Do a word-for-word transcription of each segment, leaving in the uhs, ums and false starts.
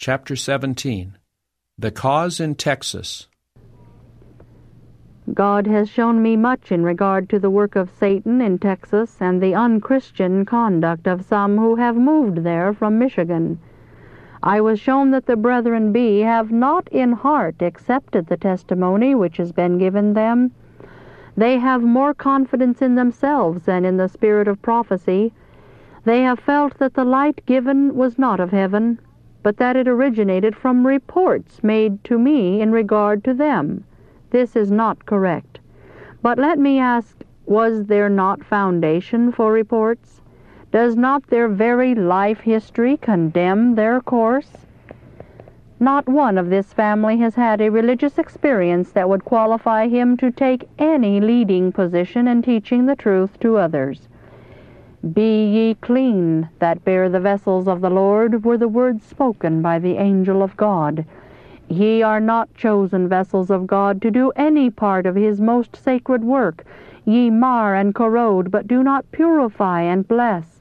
Chapter seventeen. The Cause in Texas. God has shown me much in regard to the work of Satan in Texas and the unchristian conduct of some who have moved there from Michigan. I was shown that the Brethren B have not in heart accepted the testimony which has been given them. They have more confidence in themselves than in the spirit of prophecy. They have felt that the light given was not of heaven, but that it originated from reports made to me in regard to them. This is not correct. But let me ask, was there not foundation for reports? Does not their very life history condemn their course? Not one of this family has had a religious experience that would qualify him to take any leading position in teaching the truth to others. "Be ye clean that bear the vessels of the Lord," were the words spoken by the angel of God. Ye are not chosen vessels of God to do any part of his most sacred work. Ye mar and corrode, but do not purify and bless.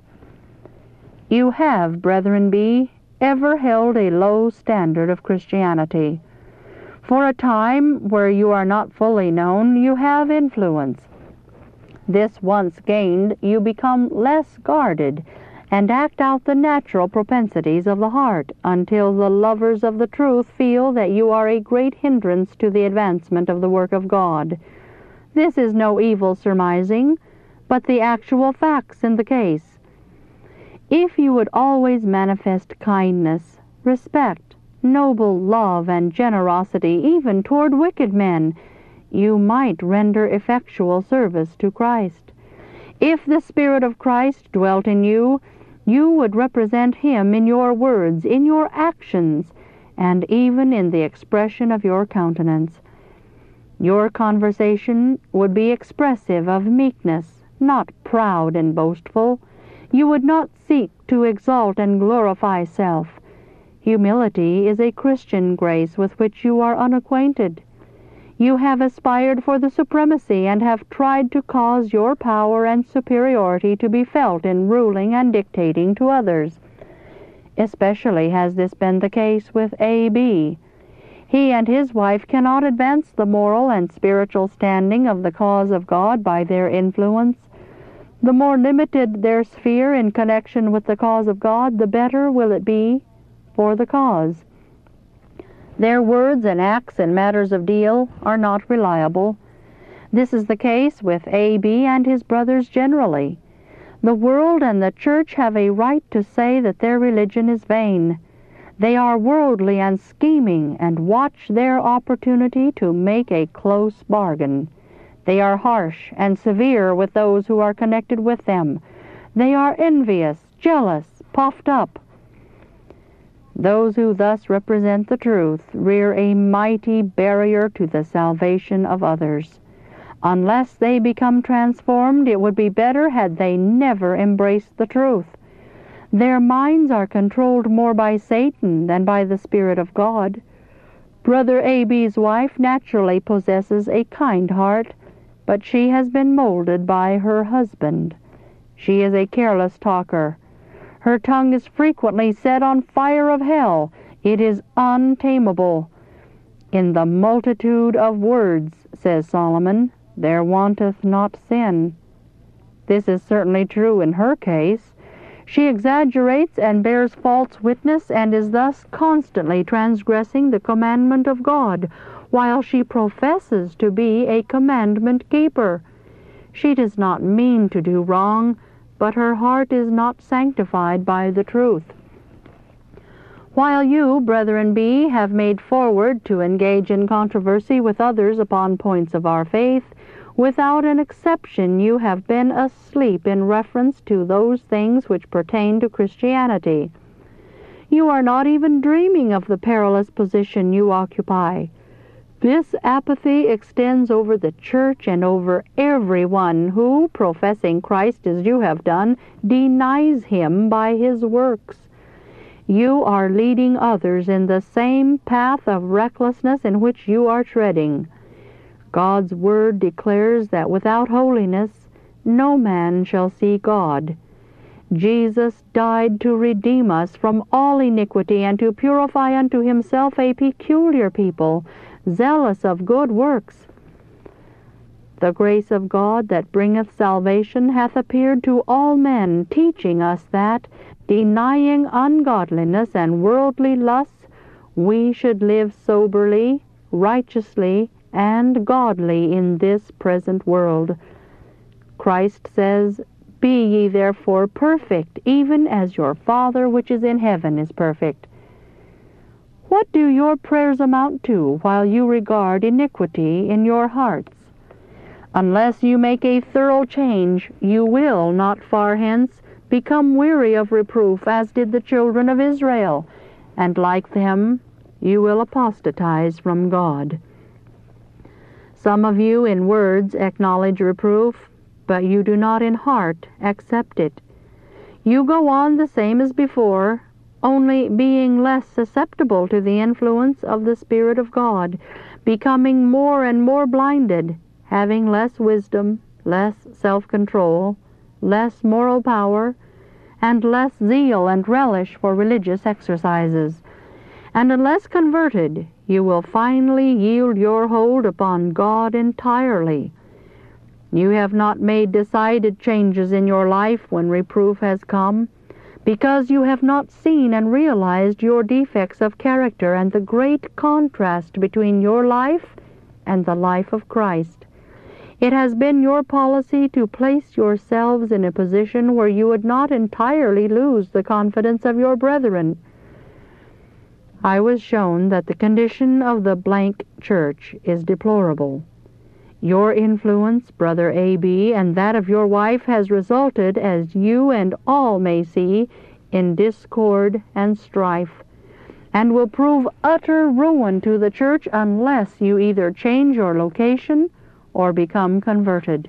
You have, Brethren B, ever held a low standard of Christianity. For a time, where you are not fully known, you have influence. This once gained, you become less guarded, and act out the natural propensities of the heart, until the lovers of the truth feel that you are a great hindrance to the advancement of the work of God. This is no evil surmising, but the actual facts in the case. If you would always manifest kindness, respect, noble love, and generosity even toward wicked men, you might render effectual service to Christ. If the Spirit of Christ dwelt in you, you would represent him in your words, in your actions, and even in the expression of your countenance. Your conversation would be expressive of meekness, not proud and boastful. You would not seek to exalt and glorify self. Humility is a Christian grace with which you are unacquainted. You have aspired for the supremacy and have tried to cause your power and superiority to be felt in ruling and dictating to others. Especially has this been the case with A B He and his wife cannot advance the moral and spiritual standing of the cause of God by their influence. The more limited their sphere in connection with the cause of God, the better will it be for the cause. Their words and acts in matters of deal are not reliable. This is the case with A B and his brothers generally. The world and the church have a right to say that their religion is vain. They are worldly and scheming, and watch their opportunity to make a close bargain. They are harsh and severe with those who are connected with them. They are envious, jealous, puffed up. Those who thus represent the truth rear a mighty barrier to the salvation of others. Unless they become transformed, it would be better had they never embraced the truth. Their minds are controlled more by Satan than by the Spirit of God. Brother A B's wife naturally possesses a kind heart, but she has been molded by her husband. She is a careless talker. Her tongue is frequently set on fire of hell. It is untamable. In the multitude of words, says Solomon, there wanteth not sin. This is certainly true in her case. She exaggerates and bears false witness, and is thus constantly transgressing the commandment of God, while she professes to be a commandment keeper. She does not mean to do wrong, but her heart is not sanctified by the truth. While you, Brethren B, have made forward to engage in controversy with others upon points of our faith, without an exception you have been asleep in reference to those things which pertain to Christianity. You are not even dreaming of the perilous position you occupy. This apathy extends over the church and over everyone who, professing Christ as you have done, denies him by his works. You are leading others in the same path of recklessness in which you are treading. God's word declares that without holiness no man shall see God. Jesus died to redeem us from all iniquity and to purify unto himself a peculiar people, zealous of good works. The grace of God that bringeth salvation hath appeared to all men, teaching us that, denying ungodliness and worldly lusts, we should live soberly, righteously, and godly in this present world. Christ says, Be ye therefore perfect, even as your Father which is in heaven is perfect. What do your prayers amount to while you regard iniquity in your hearts? Unless you make a thorough change, you will, not far hence, become weary of reproof, as did the children of Israel, and like them, you will apostatize from God. Some of you in words acknowledge reproof, but you do not in heart accept it. You go on the same as before, only being less susceptible to the influence of the Spirit of God, becoming more and more blinded, having less wisdom, less self-control, less moral power, and less zeal and relish for religious exercises. And unless converted, you will finally yield your hold upon God entirely. You have not made decided changes in your life when reproof has come, because you have not seen and realized your defects of character and the great contrast between your life and the life of Christ. It has been your policy to place yourselves in a position where you would not entirely lose the confidence of your brethren. I was shown that the condition of the blank church is deplorable. Your influence, Brother A B, and that of your wife has resulted, as you and all may see, in discord and strife, and will prove utter ruin to the church unless you either change your location or become converted.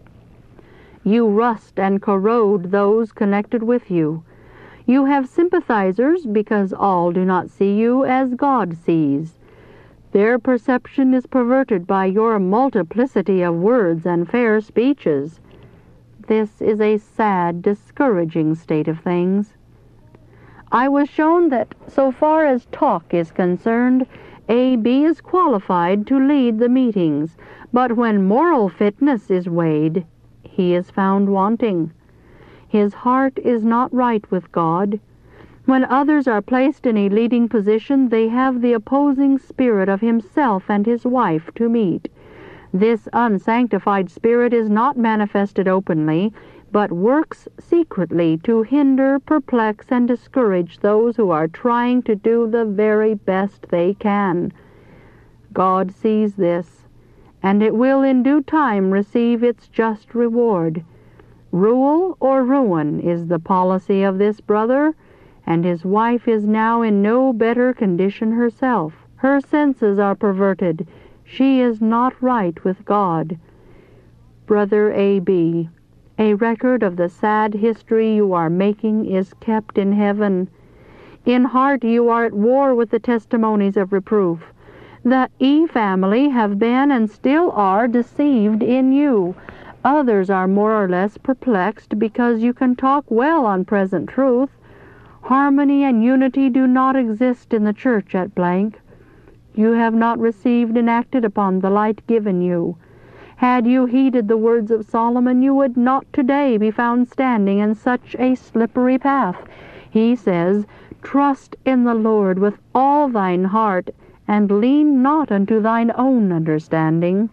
You rust and corrode those connected with you. You have sympathizers because all do not see you as God sees. Their perception is perverted by your multiplicity of words and fair speeches. This is a sad, discouraging state of things. I was shown that, so far as talk is concerned, A B is qualified to lead the meetings, but when moral fitness is weighed, he is found wanting. His heart is not right with God. When others are placed in a leading position, they have the opposing spirit of himself and his wife to meet. This unsanctified spirit is not manifested openly, but works secretly to hinder, perplex, and discourage those who are trying to do the very best they can. God sees this, and it will in due time receive its just reward. Rule or ruin is the policy of this brother, and his wife is now in no better condition herself. Her senses are perverted. She is not right with God. Brother A B, a record of the sad history you are making is kept in heaven. In heart you are at war with the testimonies of reproof. The E family have been and still are deceived in you. Others are more or less perplexed because you can talk well on present truth. Harmony and unity do not exist in the church at blank. You have not received and acted upon the light given you. Had you heeded the words of Solomon, you would not today be found standing in such a slippery path. He says, Trust in the Lord with all thine heart, and lean not unto thine own understanding.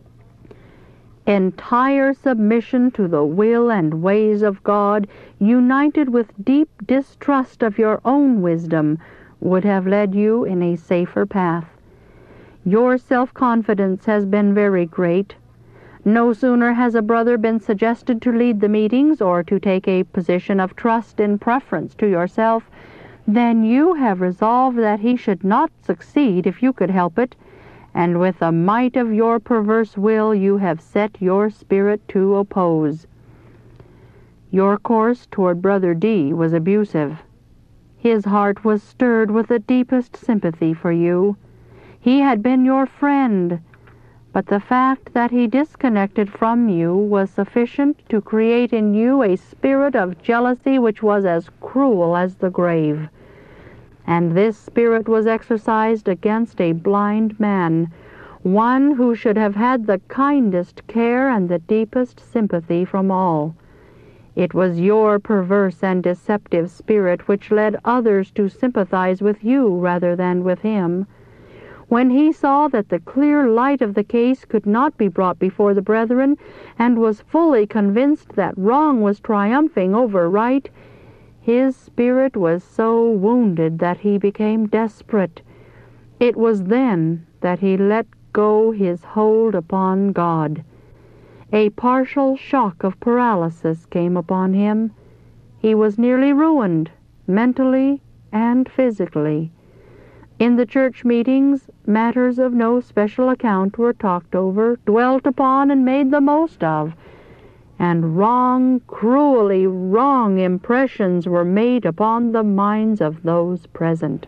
Entire submission to the will and ways of God, united with deep distrust of your own wisdom, would have led you in a safer path. Your self-confidence has been very great. No sooner has a brother been suggested to lead the meetings or to take a position of trust in preference to yourself than you have resolved that he should not succeed if you could help it, and with the might of your perverse will you have set your spirit to oppose. Your course toward Brother D was abusive. His heart was stirred with the deepest sympathy for you. He had been your friend. but the fact that he disconnected from you was sufficient to create in you a spirit of jealousy which was as cruel as the grave. And this spirit was exercised against a blind man, one who should have had the kindest care and the deepest sympathy from all. It was your perverse and deceptive spirit which led others to sympathize with you rather than with him. When he saw that the clear light of the case could not be brought before the brethren, and was fully convinced that wrong was triumphing over right, his spirit was so wounded that he became desperate. It was then that he let go his hold upon God. A partial shock of paralysis came upon him. He was nearly ruined, mentally and physically. In the church meetings, matters of no special account were talked over, dwelt upon, and made the most of, and wrong, cruelly wrong impressions were made upon the minds of those present.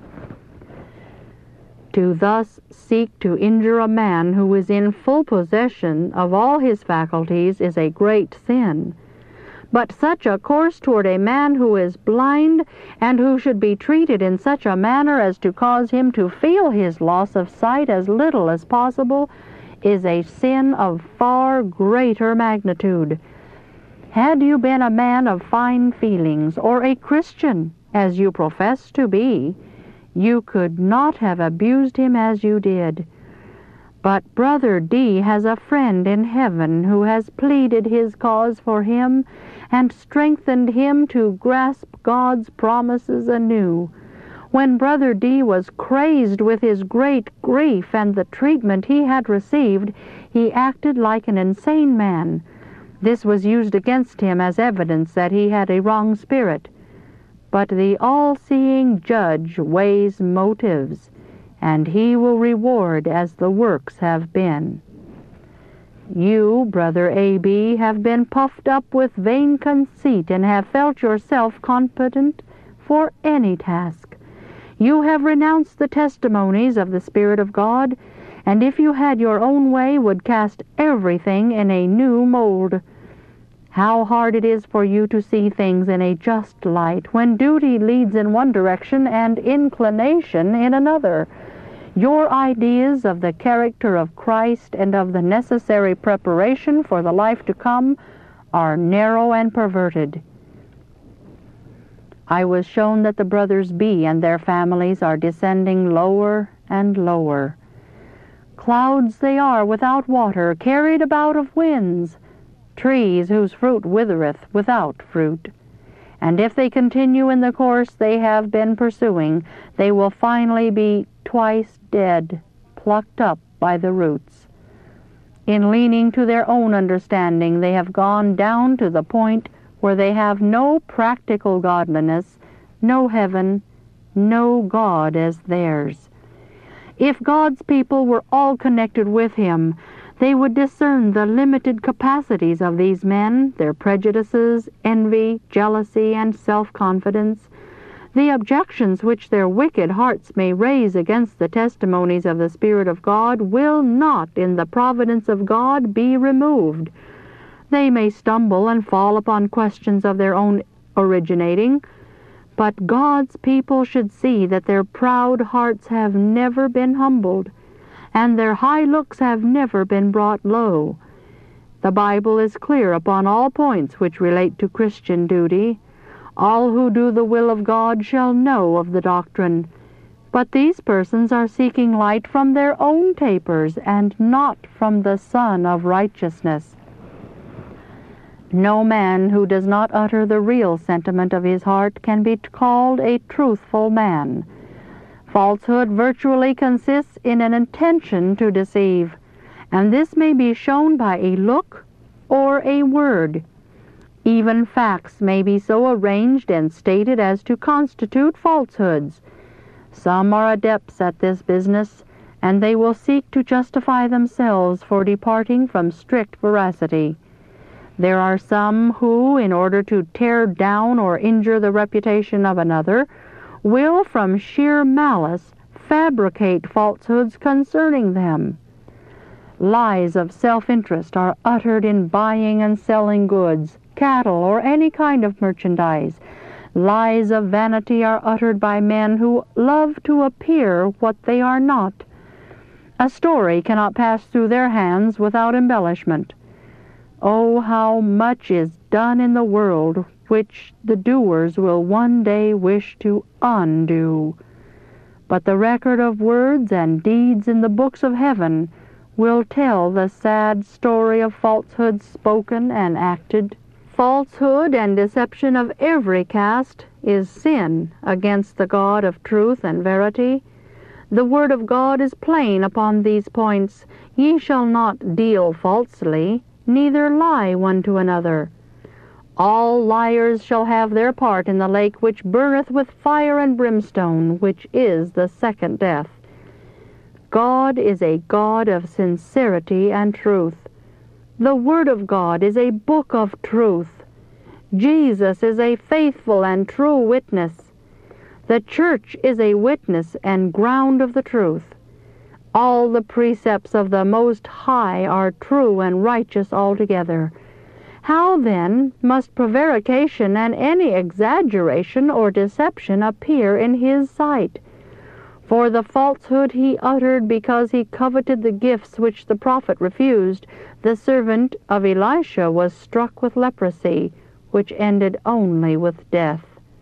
To thus seek to injure a man who is in full possession of all his faculties is a great sin. But such a course toward a man who is blind, and who should be treated in such a manner as to cause him to feel his loss of sight as little as possible, is a sin of far greater magnitude. Had you been a man of fine feelings, or a Christian, as you profess to be, you could not have abused him as you did. But Brother D. has a friend in heaven who has pleaded his cause for him and strengthened him to grasp God's promises anew. When Brother D. was crazed with his great grief and the treatment he had received, he acted like an insane man. This was used against him as evidence that he had a wrong spirit. But the all-seeing judge weighs motives, and he will reward as the works have been. You, Brother A B, have been puffed up with vain conceit and have felt yourself competent for any task. You have renounced the testimonies of the Spirit of God, and if you had your own way would cast everything in a new mold. How hard it is for you to see things in a just light, when duty leads in one direction and inclination in another. Your ideas of the character of Christ and of the necessary preparation for the life to come are narrow and perverted. I was shown that the brothers B and their families are descending lower and lower. Clouds they are without water, carried about of winds, trees whose fruit withereth without fruit. And if they continue in the course they have been pursuing, they will finally be twice dead, plucked up by the roots. In leaning to their own understanding, they have gone down to the point where they have no practical godliness, no heaven, no God as theirs. If God's people were all connected with him, they would discern the limited capacities of these men, their prejudices, envy, jealousy, and self-confidence, the objections which their wicked hearts may raise against the testimonies of the Spirit of God will not, in the providence of God, be removed. They may stumble and fall upon questions of their own originating, but God's people should see that their proud hearts have never been humbled, and their high looks have never been brought low. The Bible is clear upon all points which relate to Christian duty. All who do the will of God shall know of the doctrine. But these persons are seeking light from their own tapers, and not from the Sun of righteousness. No man who does not utter the real sentiment of his heart can be called a truthful man. Falsehood virtually consists in an intention to deceive, and this may be shown by a look or a word. Even facts may be so arranged and stated as to constitute falsehoods. Some are adepts at this business, and they will seek to justify themselves for departing from strict veracity. There are some who, in order to tear down or injure the reputation of another, will from sheer malice fabricate falsehoods concerning them. Lies of self-interest are uttered in buying and selling goods, cattle, or any kind of merchandise. Lies of vanity are uttered by men who love to appear what they are not. A story cannot pass through their hands without embellishment. Oh, how much is done in the world which the doers will one day wish to undo. But the record of words and deeds in the books of heaven will tell the sad story of falsehood spoken and acted. Falsehood and deception of every cast is sin against the God of truth and verity. The word of God is plain upon these points. Ye shall not deal falsely, neither lie one to another. All liars shall have their part in the lake which burneth with fire and brimstone, which is the second death. God is a God of sincerity and truth. The Word of God is a book of truth. Jesus is a faithful and true witness. The church is a witness and ground of the truth. All the precepts of the Most High are true and righteous altogether. How, then, must prevarication and any exaggeration or deception appear in his sight? For the falsehood he uttered because he coveted the gifts which the prophet refused, the servant of Elisha was struck with leprosy, which ended only with death.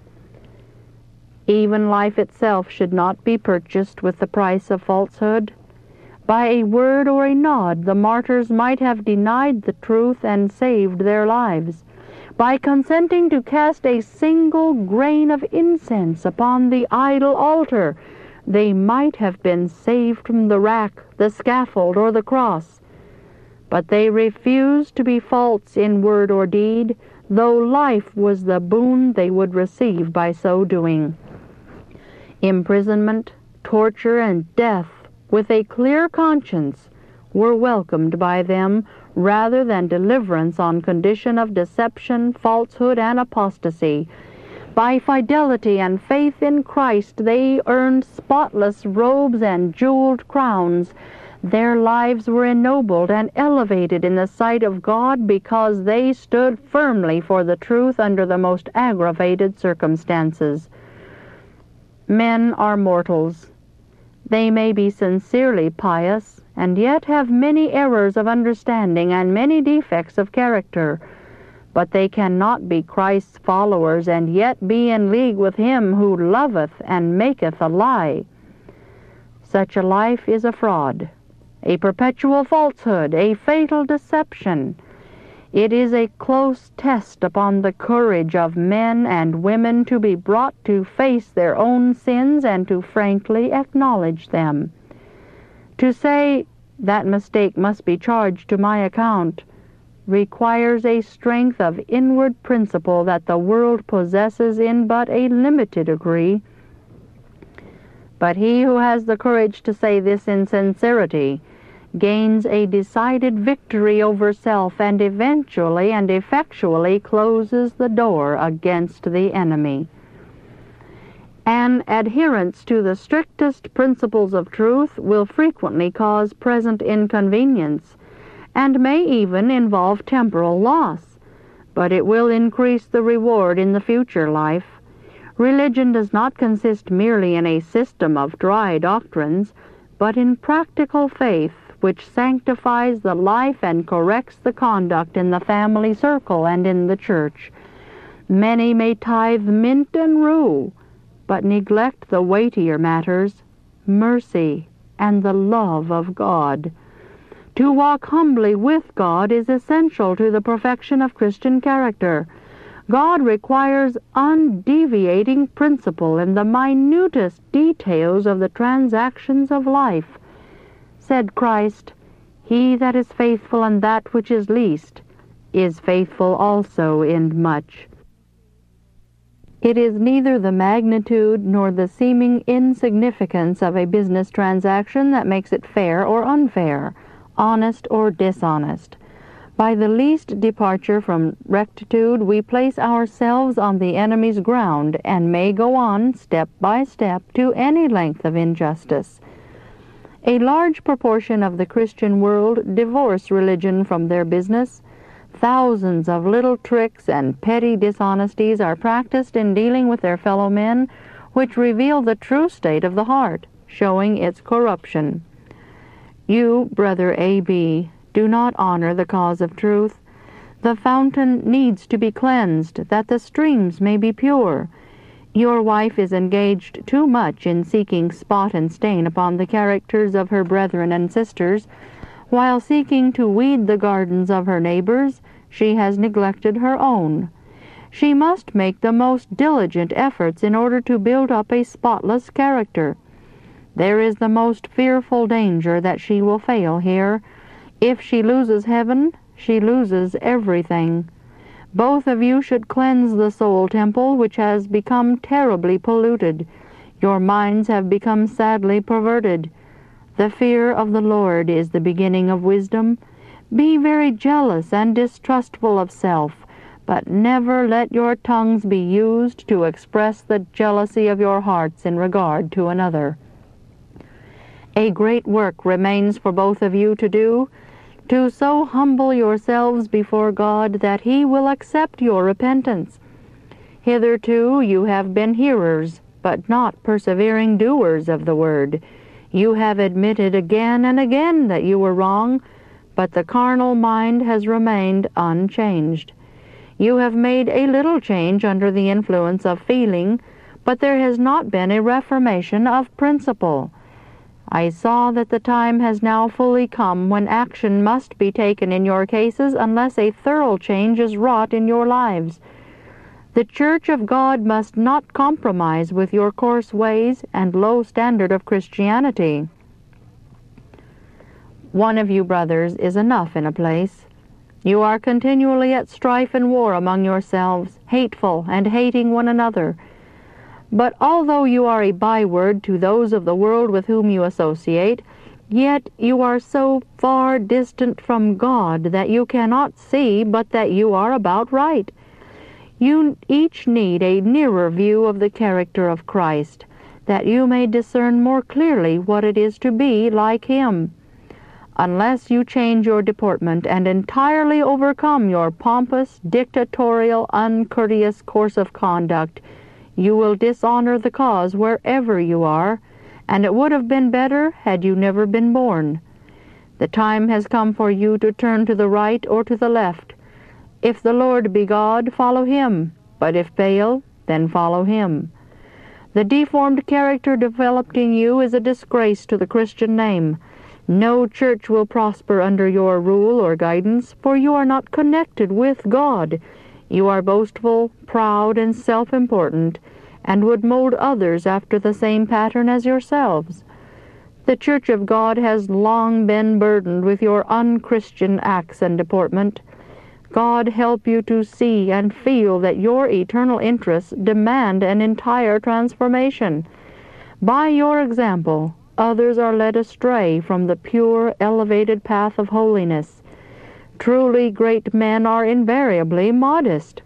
Even life itself should not be purchased with the price of falsehood. By a word or a nod, the martyrs might have denied the truth and saved their lives. By consenting to cast a single grain of incense upon the idol altar, they might have been saved from the rack, the scaffold, or the cross. But they refused to be false in word or deed, though life was the boon they would receive by so doing. Imprisonment, torture, and death, with a clear conscience, were welcomed by them rather than deliverance on condition of deception, falsehood, and apostasy. By fidelity and faith in Christ they earned spotless robes and jeweled crowns. Their lives were ennobled and elevated in the sight of God because they stood firmly for the truth under the most aggravated circumstances. Men are mortals. They may be sincerely pious, and yet have many errors of understanding and many defects of character. But they cannot be Christ's followers and yet be in league with him who loveth and maketh a lie. Such a life is a fraud, a perpetual falsehood, a fatal deception. It is a close test upon the courage of men and women to be brought to face their own sins and to frankly acknowledge them. To say, that mistake must be charged to my account, requires a strength of inward principle that the world possesses in but a limited degree. But he who has the courage to say this in sincerity gains a decided victory over self and eventually and effectually closes the door against the enemy. An adherence to the strictest principles of truth will frequently cause present inconvenience, and may even involve temporal loss, but it will increase the reward in the future life. Religion does not consist merely in a system of dry doctrines, but in practical faith which sanctifies the life and corrects the conduct in the family circle and in the church. Many may tithe mint and rue, but neglect the weightier matters, mercy and the love of God. To walk humbly with God is essential to the perfection of Christian character. God requires undeviating principle in the minutest details of the transactions of life. Said Christ, "He that is faithful in that which is least is faithful also in much." It is neither the magnitude nor the seeming insignificance of a business transaction that makes it fair or unfair, honest or dishonest. By the least departure from rectitude, we place ourselves on the enemy's ground and may go on, step by step, to any length of injustice. A large proportion of the Christian world divorce religion from their business. Thousands of little tricks and petty dishonesties are practiced in dealing with their fellow men, which reveal the true state of the heart, showing its corruption. You, Brother A B, do not honor the cause of truth. The fountain needs to be cleansed, that the streams may be pure. Your wife is engaged too much in seeking spot and stain upon the characters of her brethren and sisters. While seeking to weed the gardens of her neighbors, she has neglected her own. She must make the most diligent efforts in order to build up a spotless character. There is the most fearful danger that she will fail here. If she loses heaven, she loses everything. Both of you should cleanse the soul temple, which has become terribly polluted. Your minds have become sadly perverted. The fear of the Lord is the beginning of wisdom. Be very jealous and distrustful of self, but never let your tongues be used to express the jealousy of your hearts in regard to another. A great work remains for both of you to do, to so humble yourselves before God that He will accept your repentance. Hitherto you have been hearers, but not persevering doers of the word. You have admitted again and again that you were wrong, but the carnal mind has remained unchanged. You have made a little change under the influence of feeling, but there has not been a reformation of principle. I saw that the time has now fully come when action must be taken in your cases unless a thorough change is wrought in your lives. The Church of God must not compromise with your coarse ways and low standard of Christianity. One of you brothers is enough in a place. You are continually at strife and war among yourselves, hateful and hating one another. But although you are a byword to those of the world with whom you associate, yet you are so far distant from God that you cannot see but that you are about right. You each need a nearer view of the character of Christ, that you may discern more clearly what it is to be like Him. Unless you change your deportment and entirely overcome your pompous, dictatorial, uncourteous course of conduct, you will dishonor the cause wherever you are, and it would have been better had you never been born. The time has come for you to turn to the right or to the left. If the Lord be God, follow Him, but if Baal, then follow him. The deformed character developed in you is a disgrace to the Christian name. No church will prosper under your rule or guidance, for you are not connected with God. You are boastful, proud, and self-important, and would mold others after the same pattern as yourselves. The Church of God has long been burdened with your unchristian acts and deportment. God help you to see and feel that your eternal interests demand an entire transformation. By your example, others are led astray from the pure, elevated path of holiness. Truly great men are invariably modest.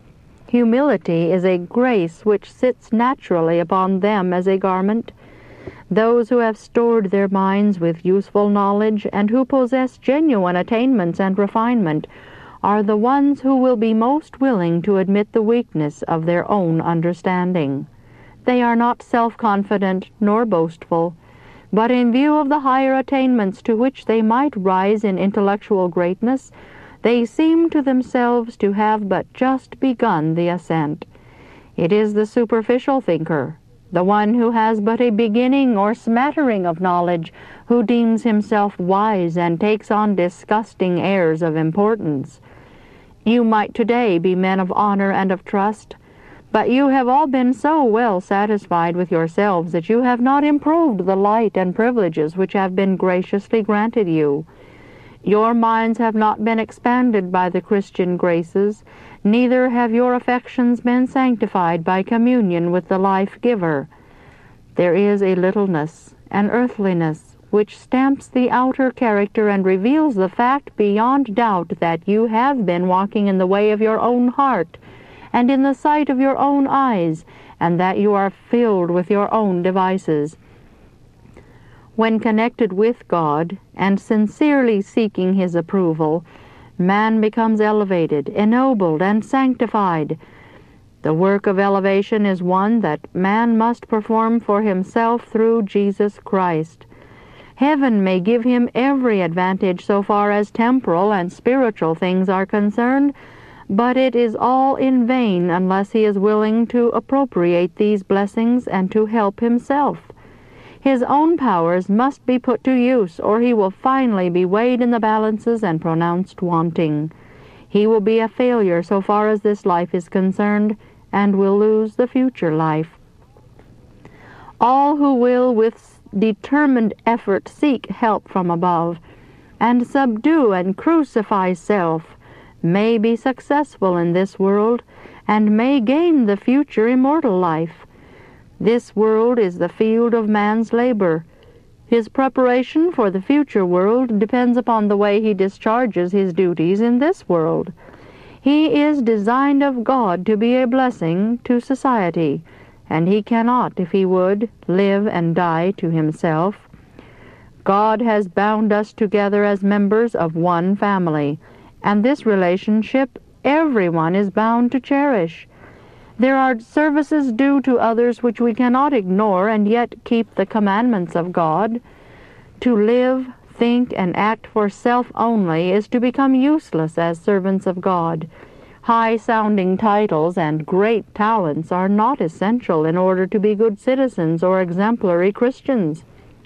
Humility is a grace which sits naturally upon them as a garment. Those who have stored their minds with useful knowledge and who possess genuine attainments and refinement are the ones who will be most willing to admit the weakness of their own understanding. They are not self-confident nor boastful, but in view of the higher attainments to which they might rise in intellectual greatness, they seem to themselves to have but just begun the ascent. It is the superficial thinker, the one who has but a beginning or smattering of knowledge, who deems himself wise and takes on disgusting airs of importance. You might today be men of honor and of trust, but you have all been so well satisfied with yourselves that you have not improved the light and privileges which have been graciously granted you. Your minds have not been expanded by the Christian graces, neither have your affections been sanctified by communion with the life-giver. There is a littleness, an earthliness, which stamps the outer character and reveals the fact beyond doubt that you have been walking in the way of your own heart, and in the sight of your own eyes, and that you are filled with your own devices. When connected with God and sincerely seeking His approval, man becomes elevated, ennobled, and sanctified. The work of elevation is one that man must perform for himself through Jesus Christ. Heaven may give him every advantage so far as temporal and spiritual things are concerned, but it is all in vain unless he is willing to appropriate these blessings and to help himself. His own powers must be put to use, or he will finally be weighed in the balances and pronounced wanting. He will be a failure so far as this life is concerned, and will lose the future life. All who will with determined effort seek help from above, and subdue and crucify self, may be successful in this world, and may gain the future immortal life. This world is the field of man's labor. His preparation for the future world depends upon the way he discharges his duties in this world. He is designed of God to be a blessing to society, and he cannot, if he would, live and die to himself. God has bound us together as members of one family, and this relationship everyone is bound to cherish. There are services due to others which we cannot ignore and yet keep the commandments of God. To live, think, and act for self only is to become useless as servants of God. High-sounding titles and great talents are not essential in order to be good citizens or exemplary Christians.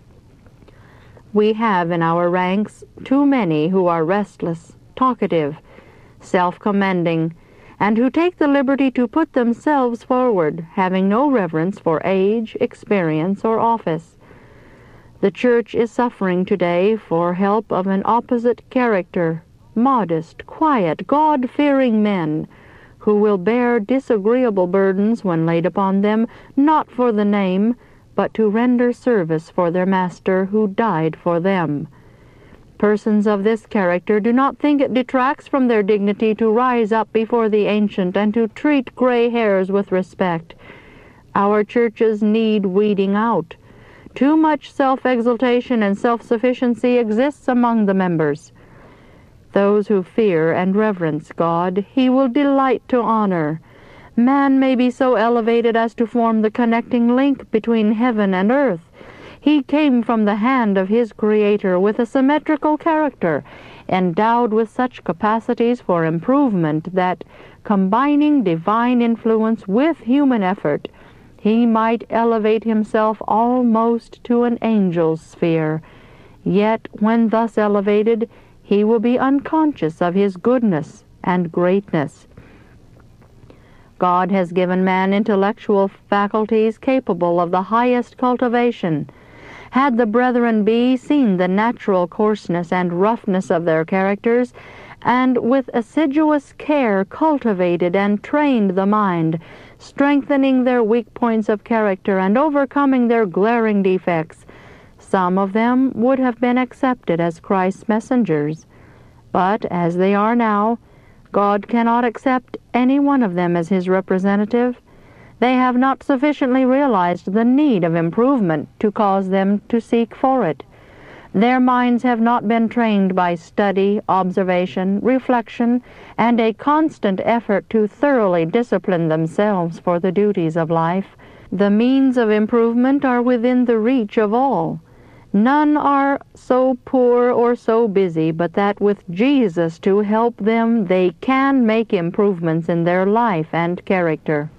We have in our ranks too many who are restless, talkative, self-commending, and who take the liberty to put themselves forward, having no reverence for age, experience, or office. The Church is suffering today for help of an opposite character, modest, quiet, God-fearing men, who will bear disagreeable burdens when laid upon them, not for the name, but to render service for their Master who died for them. Persons of this character do not think it detracts from their dignity to rise up before the ancient and to treat gray hairs with respect. Our churches need weeding out. Too much self-exaltation and self-sufficiency exists among the members. Those who fear and reverence God, He will delight to honor. Man may be so elevated as to form the connecting link between heaven and earth. He came from the hand of his Creator with a symmetrical character, endowed with such capacities for improvement that, combining divine influence with human effort, he might elevate himself almost to an angel's sphere. Yet, when thus elevated, he will be unconscious of his goodness and greatness. God has given man intellectual faculties capable of the highest cultivation. Had the brethren be seen the natural coarseness and roughness of their characters, and with assiduous care cultivated and trained the mind, strengthening their weak points of character and overcoming their glaring defects, some of them would have been accepted as Christ's messengers. But as they are now, God cannot accept any one of them as His representative. They have not sufficiently realized the need of improvement to cause them to seek for it. Their minds have not been trained by study, observation, reflection, and a constant effort to thoroughly discipline themselves for the duties of life. The means of improvement are within the reach of all. None are so poor or so busy but that with Jesus to help them they can make improvements in their life and character.